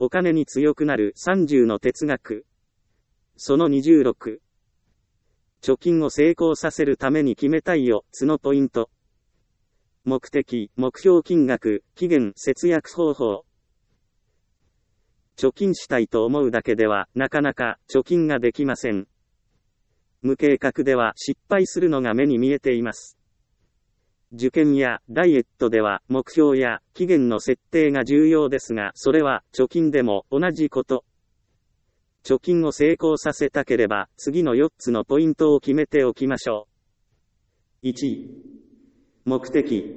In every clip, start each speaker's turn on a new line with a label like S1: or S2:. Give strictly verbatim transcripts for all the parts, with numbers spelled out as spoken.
S1: お金に強くなるさんじゅうの哲学。そのにじゅうろく。貯金を成功させるために決めたいよっつのポイント。目的、目標金額、期限、節約方法。貯金したいと思うだけでは、なかなか貯金ができません。無計画では失敗するのが目に見えています。受験やダイエットでは目標や期限の設定が重要ですが、それは貯金でも同じこと。貯金を成功させたければ、次のよっつのポイントを決めておきましょう。いち. 目的。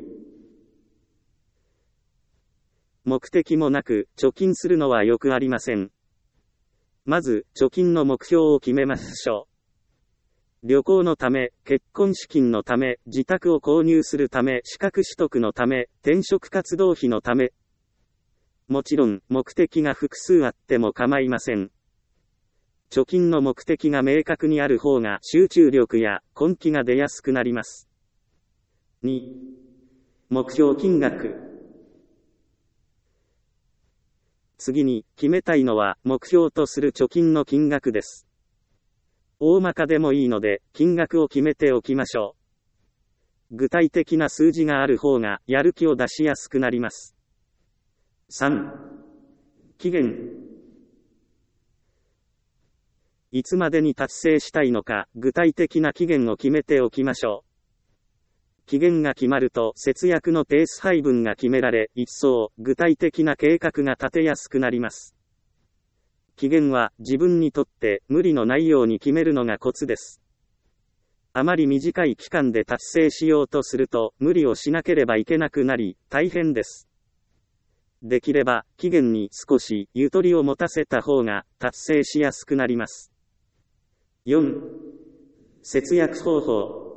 S1: 目的もなく貯金するのはよくありません。まず、貯金の目標を決めましょう。旅行のため、結婚資金のため、自宅を購入するため、資格取得のため、転職活動費のため。もちろん、目的が複数あっても構いません。貯金の目的が明確にある方が集中力や根気が出やすくなります。に. 目標金額。次に、決めたいのは目標とする貯金の金額です。大まかでもいいので、金額を決めておきましょう。具体的な数字がある方が、やる気を出しやすくなります。さん. 期限。いつまでに達成したいのか、具体的な期限を決めておきましょう。期限が決まると、節約のペース配分が決められ、一層、具体的な計画が立てやすくなります。期限は、自分にとって、無理のないように決めるのがコツです。あまり短い期間で達成しようとすると、無理をしなければいけなくなり、大変です。できれば、期限に少し、ゆとりを持たせた方が、達成しやすくなります。よん. 節約方法。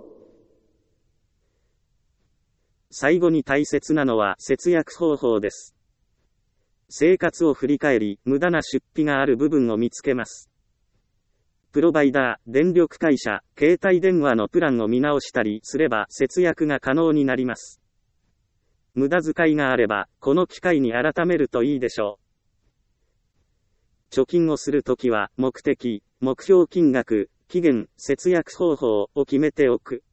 S1: 最後に大切なのは節約方法です。生活を振り返り、無駄な出費がある部分を見つけます。プロバイダー、電力会社、携帯電話のプランを見直したりすれば節約が可能になります。無駄遣いがあれば、この機会に改めるといいでしょう。貯金をするときは、目的、目標金額、期限、節約方法を決めておく。